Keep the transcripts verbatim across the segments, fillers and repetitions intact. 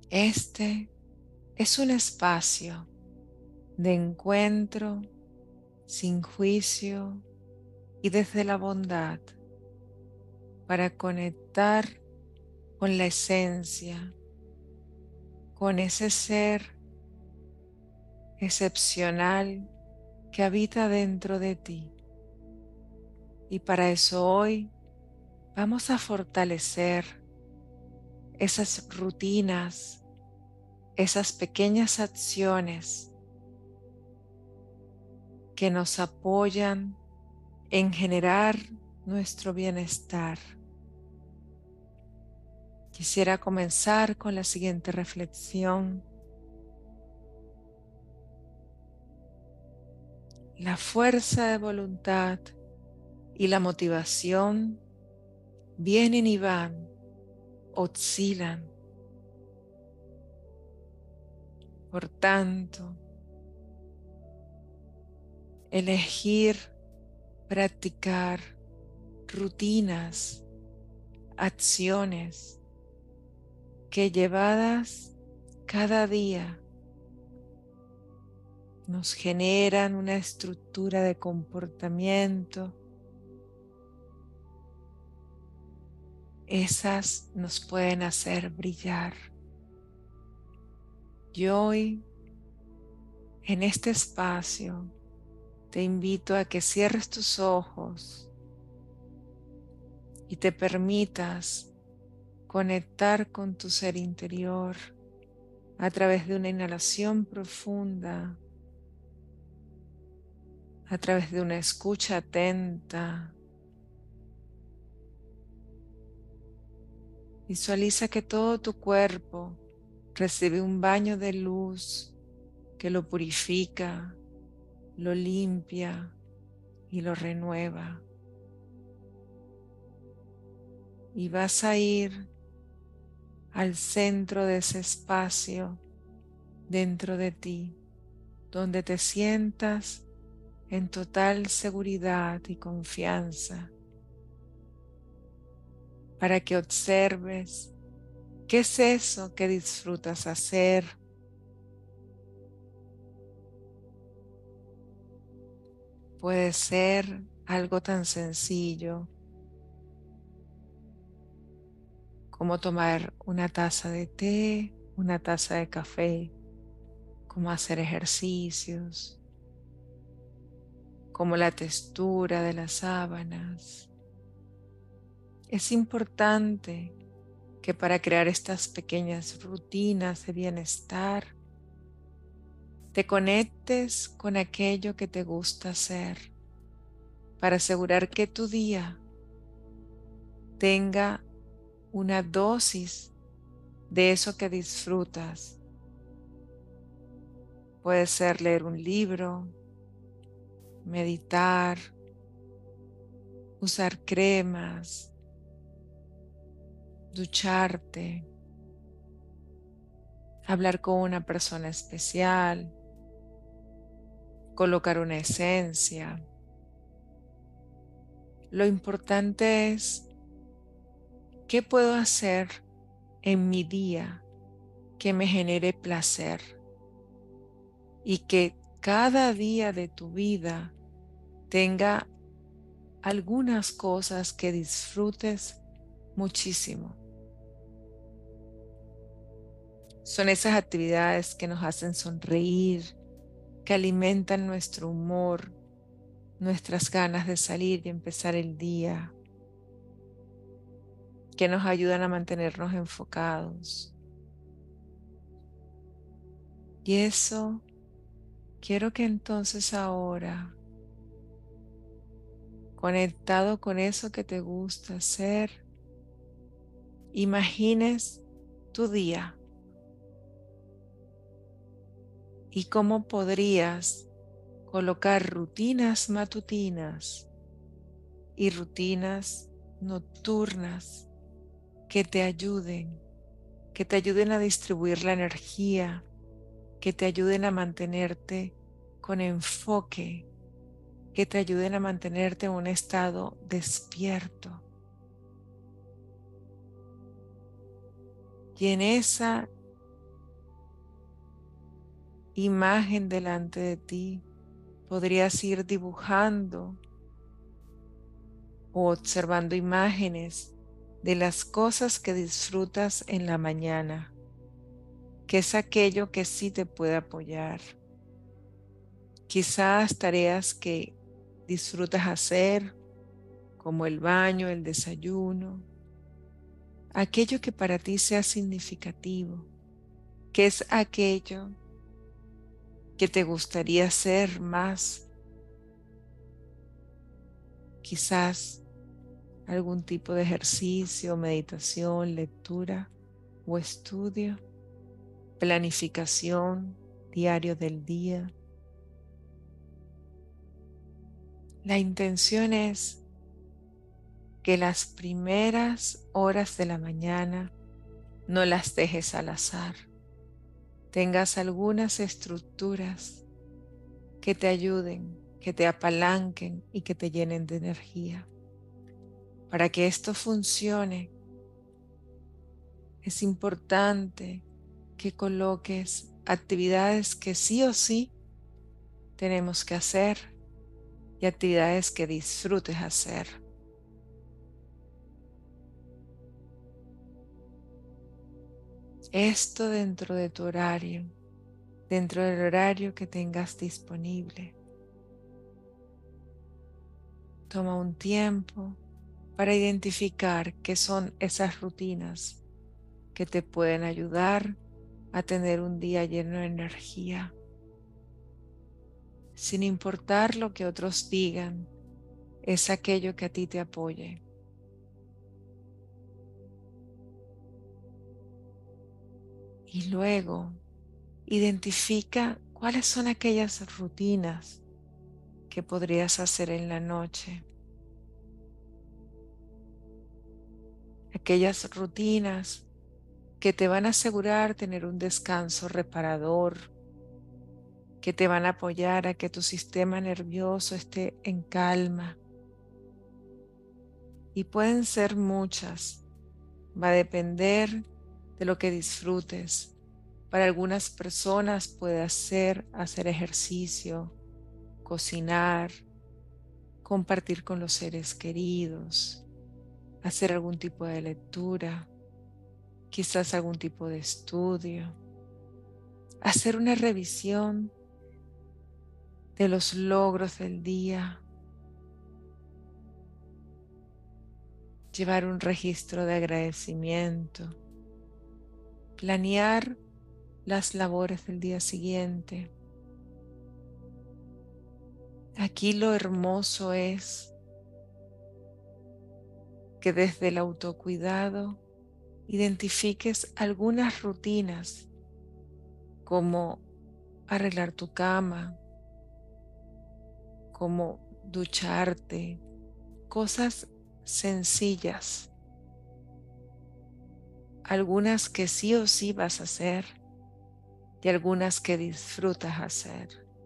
Este es un espacio de encuentro sin juicio y desde la bondad para conectar con la esencia, con ese ser excepcional que habita dentro de ti. Y para eso hoy vamos a fortalecer esas rutinas, esas pequeñas acciones que nos apoyan en generar nuestro bienestar. Quisiera comenzar con la siguiente reflexión. La fuerza de voluntad y la motivación vienen y van, oscilan. Por tanto, elegir practicar rutinas, acciones que llevadas cada día nos generan una estructura de comportamiento. Esas nos pueden hacer brillar. Y hoy, en este espacio, te invito a que cierres tus ojos y te permitas conectar con tu ser interior a través de una inhalación profunda, a través de una escucha atenta. Visualiza que todo tu cuerpo recibe un baño de luz que lo purifica, lo limpia y lo renueva. Y vas a ir al centro de ese espacio dentro de ti, donde te sientas en total seguridad y confianza, para que observes qué es eso que disfrutas hacer. Puede ser algo tan sencillo como tomar una taza de té, una taza de café, como hacer ejercicios, como la textura de las sábanas. Es importante que para crear estas pequeñas rutinas de bienestar, te conectes con aquello que te gusta hacer para asegurar que tu día tenga una dosis de eso que disfrutas. Puede ser leer un libro, meditar, usar cremas, ducharte, hablar con una persona especial, colocar una esencia. Lo importante es qué puedo hacer en mi día que me genere placer y que cada día de tu vida tenga algunas cosas que disfrutes muchísimo. Son esas actividades que nos hacen sonreír, que alimentan nuestro humor, nuestras ganas de salir y empezar el día, que nos ayudan a mantenernos enfocados. Y eso, quiero que entonces ahora, conectado con eso que te gusta hacer, imagines tu día y cómo podrías colocar rutinas matutinas y rutinas nocturnas que te ayuden, que te ayuden a distribuir la energía, que te ayuden a mantenerte con enfoque, que te ayuden a mantenerte en un estado despierto. Y en esa imagen delante de ti. Podrías ir dibujando o observando imágenes de las cosas que disfrutas en la mañana, que es aquello que sí te puede apoyar. Quizás tareas que disfrutas hacer, como el baño, el desayuno, aquello que para ti sea significativo, que es aquello que te gustaría hacer más, quizás algún tipo de ejercicio, meditación, lectura o estudio, planificación, diario del día. La intención es que las primeras horas de la mañana no las dejes al azar. Tengas algunas estructuras que te ayuden, que te apalanquen y que te llenen de energía. Para que esto funcione, es importante que coloques actividades que sí o sí tenemos que hacer y actividades que disfrutes hacer. Esto dentro de tu horario, dentro del horario que tengas disponible. Toma un tiempo para identificar qué son esas rutinas que te pueden ayudar a tener un día lleno de energía, sin importar lo que otros digan. Es aquello que a ti te apoye. Y luego identifica cuáles son aquellas rutinas que podrías hacer en la noche. Aquellas rutinas que te van a asegurar tener un descanso reparador, que te van a apoyar a que tu sistema nervioso esté en calma. Y pueden ser muchas. Va a depender de lo que disfrutes. Para algunas personas puede ser hacer ejercicio, cocinar, compartir con los seres queridos, hacer algún tipo de lectura, quizás algún tipo de estudio, hacer una revisión de los logros del día, llevar un registro de agradecimiento, planear las labores del día siguiente. Aquí lo hermoso es que desde el autocuidado identifiques algunas rutinas como arreglar tu cama, como ducharte, cosas sencillas, algunas que sí o sí vas a hacer y algunas que disfrutas hacer.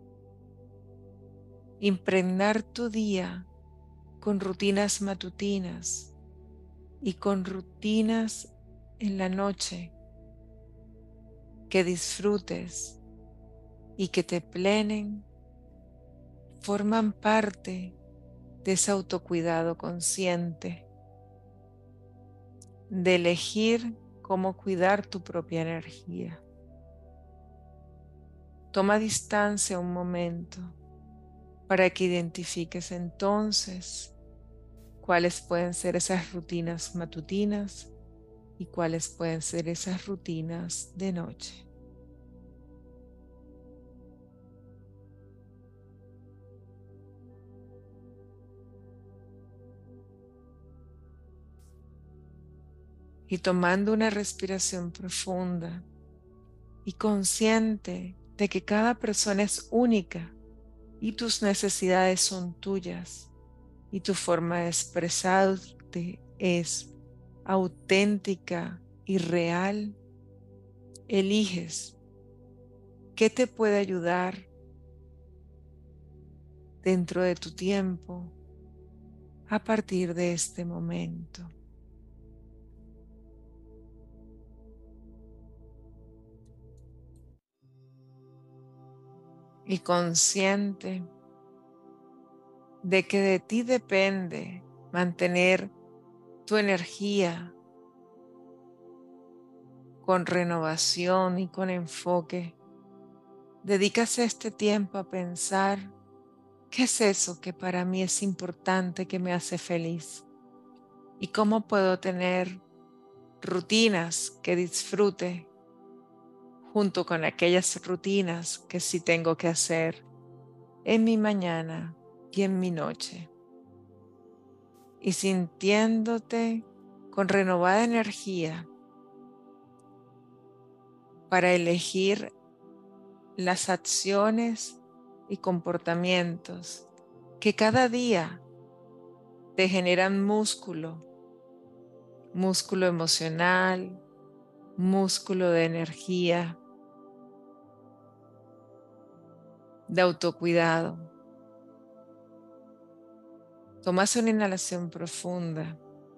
Impregnar tu día con rutinas matutinas y con rutinas en la noche que disfrutes y que te plenen, forman parte de ese autocuidado consciente, de elegir cómo cuidar tu propia energía. Toma distancia un momento para que identifiques entonces cuáles pueden ser esas rutinas matutinas y cuáles pueden ser esas rutinas de noche. Y tomando una respiración profunda y consciente de que cada persona es única y tus necesidades son tuyas y tu forma de expresarte es auténtica y real, eliges qué te puede ayudar dentro de tu tiempo a partir de este momento. y consciente de que de ti depende mantener tu energía con renovación y con enfoque. Dedicas este tiempo a pensar, ¿qué es eso que para mí es importante, que me hace feliz? ¿Y cómo puedo tener rutinas que disfrute junto con aquellas rutinas que sí tengo que hacer en mi mañana y en mi noche? Y sintiéndote con renovada energía para elegir las acciones y comportamientos que cada día te generan músculo, músculo emocional, músculo de energía, de autocuidado. Tomas una inhalación profunda,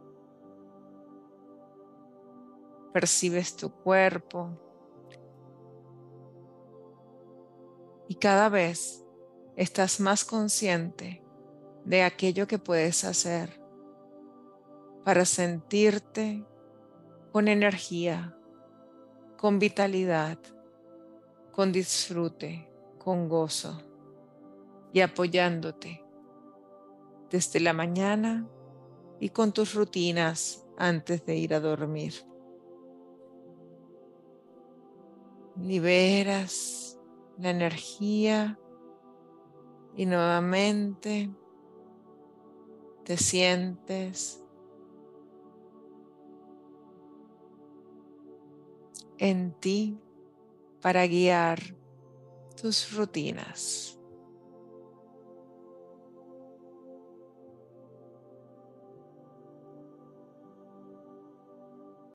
percibes tu cuerpo y cada vez estás más consciente de aquello que puedes hacer para sentirte con energía, con vitalidad, con disfrute, con gozo y apoyándote desde la mañana y con tus rutinas antes de ir a dormir. Liberas la energía y nuevamente te sientes en ti para guiar tus rutinas.